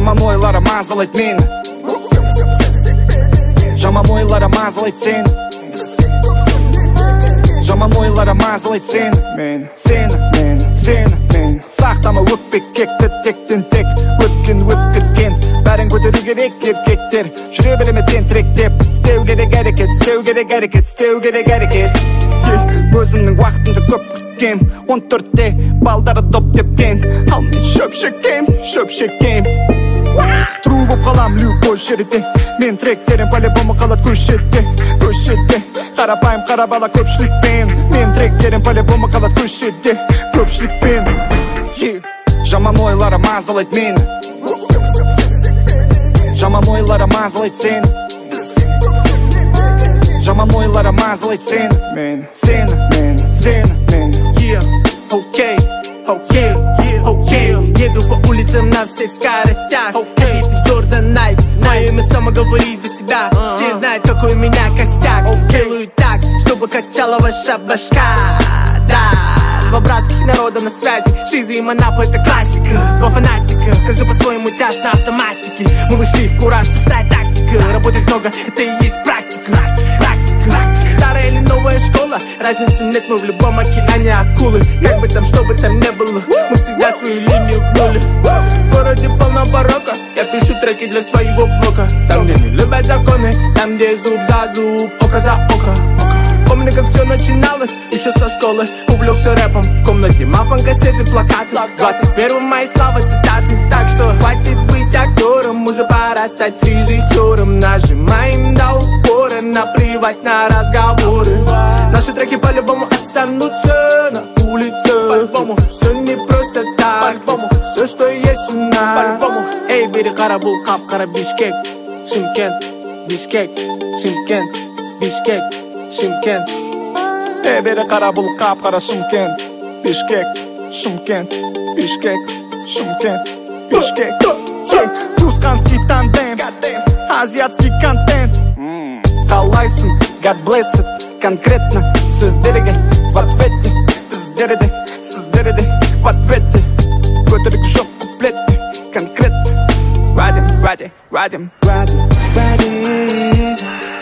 Жаман ойлары мазалайды мені, жаман ойлары мазалайды сені, жаман ойлары мазалайды сені, сені сақтама өкпек кекті тектен тек өткен өткіткен. Бәрін көтеру керек еркектер, жүре береме тентіректеп. Істеу керек әрекет, істеу керек әрекет, істеу керек әрекет. Өзімнің уақытымды көп күткем, 14-те балдары доп тепкен. Ал мен шөпшекем, шөпшекем. Тру боп қалам любой жерде, мен тректерім по-любому қалады көшетте, көшетте. Қарапайым қара бала көпшілікпен, мен тректерім по-любому қалады көшетте, көпшілікпен. Жаман ойлары мазалайды мені, жаман ойлары мазалайды сені, жаман ойлары мазалайды сені, сені. Окей, еду по улицам на всех скоростях. Ходите Джордан Найк, мое имя само говорит за себя. Все знают, какой у меня костяк. Делаю так, чтобы качала ваша башка. Да, два братских народа на связи. Шиза и Монапо — это классика. Два фанатика, каждый по-своему тяж на автоматике. Мы вышли в кураж, простая тактика. Работать много, это и есть практика. Старая или новая школа, разницы нет, мы в любом океане акулы. Как бы там, что бы там не было, мы всегда свою линию гнули. В городе полно порока, я пишу треки для своего блока. Там, где не любят законы, там, где зуб за зуб, око за око. Помню, как все начиналось, еще со школы. Увлекся рэпом, в комнате мафон, кассеты, плакаты. 21 мая слава цитаты. Так что хватит быть актером, уже пора стать режиссером. Нажимаем до упора, наплевать на разговоры. Наши треки по-любому останутся на улице. По-любому все не просто так, по-любому все, что есть у нас. По-любому. Эй, бери карабул, кап-кара, Бишкек, Шымкент, Бишкек, Шымкент, Бишкек, Шымкент. Эй, бері қара бұл қап-қара Шымкент, Бишкек, Шымкент, Бишкек, Шымкент, Бишкек. Тусқанский тандем, азиатский контент. Қалайсың, God bless it, конкретно сөздерге в ответе. Біздерде, сіздерде в ответе. Көтерік жоқ куплетте, конкретно. Радим